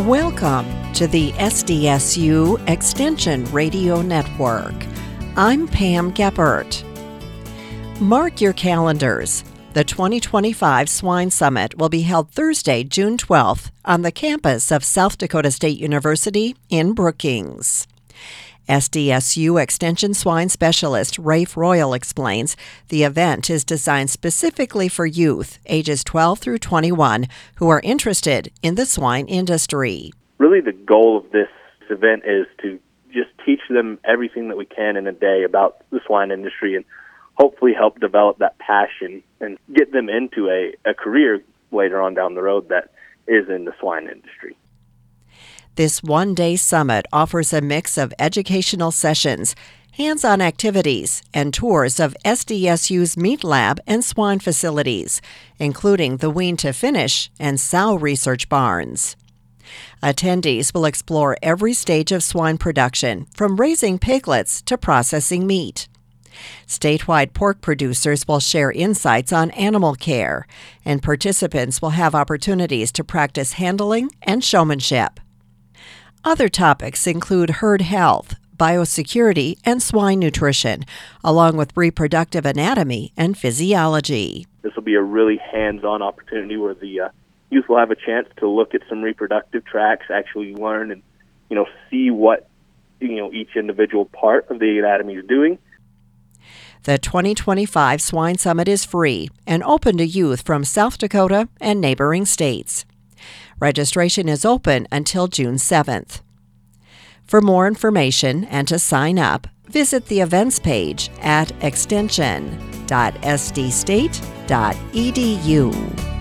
Welcome to the SDSU Extension Radio Network. I'm Pam Geppert. Mark your calendars. The 2025 Swine Summit will be held Thursday, June 12th on the campus of South Dakota State University in Brookings. SDSU Extension Swine Specialist Rafe Royal explains the event is designed specifically for youth ages 12 through 21 who are interested in the swine industry. Really the goal of this event is to just teach them everything that we can in a day about the swine industry and hopefully help develop that passion and get them into a career later on down the road that is in the swine industry. This one-day summit offers a mix of educational sessions, hands-on activities, and tours of SDSU's meat lab and swine facilities, including the Wean to Finish and sow research barns. Attendees will explore every stage of swine production, from raising piglets to processing meat. Statewide pork producers will share insights on animal care, and participants will have opportunities to practice handling and showmanship. Other topics include herd health, biosecurity, and swine nutrition, along with reproductive anatomy and physiology. This will be a really hands-on opportunity where the youth will have a chance to look at some reproductive tracts, actually learn and, see what, each individual part of the anatomy is doing. The 2025 Swine Summit is free and open to youth from South Dakota and neighboring states. Registration is open until June 7th. For more information and to sign up, visit the events page at extension.sdstate.edu.